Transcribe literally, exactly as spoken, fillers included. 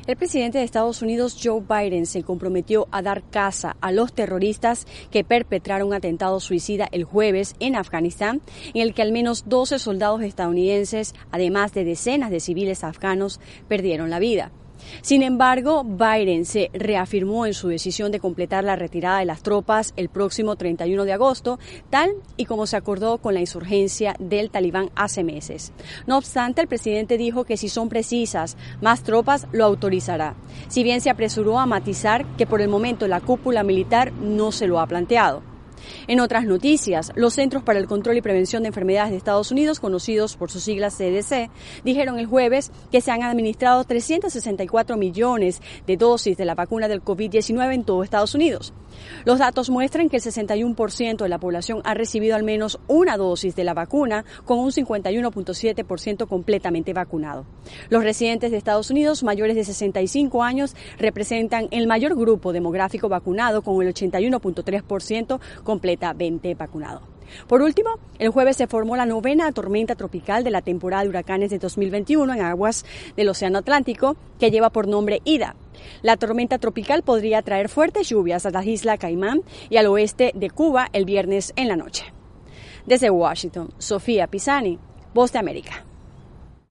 El presidente de Estados Unidos, Joe Biden, se comprometió a dar caza a los terroristas que perpetraron un atentado suicida el jueves en Afganistán, en el que al menos doce soldados estadounidenses, además de decenas de civiles afganos, perdieron la vida. Sin embargo, Biden se reafirmó en su decisión de completar la retirada de las tropas el próximo treinta y uno de agosto, tal y como se acordó con la insurgencia del Talibán hace meses. No obstante, el presidente dijo que si son precisas más tropas, lo autorizará, si bien se apresuró a matizar que por el momento la cúpula militar no se lo ha planteado. En otras noticias, los Centros para el Control y Prevención de Enfermedades de Estados Unidos, conocidos por sus siglas C D C, dijeron el jueves que se han administrado trescientos sesenta y cuatro millones de dosis de la vacuna del COVID diecinueve en todo Estados Unidos. Los datos muestran que el sesenta y uno por ciento de la población ha recibido al menos una dosis de la vacuna, con un cincuenta y uno punto siete por ciento completamente vacunado. Los residentes de Estados Unidos mayores de sesenta y cinco años representan el mayor grupo demográfico vacunado, con el ochenta y uno punto tres por ciento completamente vacunado. Por último, el jueves se formó la novena tormenta tropical de la temporada de huracanes de dos mil veintiuno en aguas del Océano Atlántico, que lleva por nombre Ida. La tormenta tropical podría traer fuertes lluvias a la isla Caimán y al oeste de Cuba el viernes en la noche. Desde Washington, Sofía Pisani, Voz de América.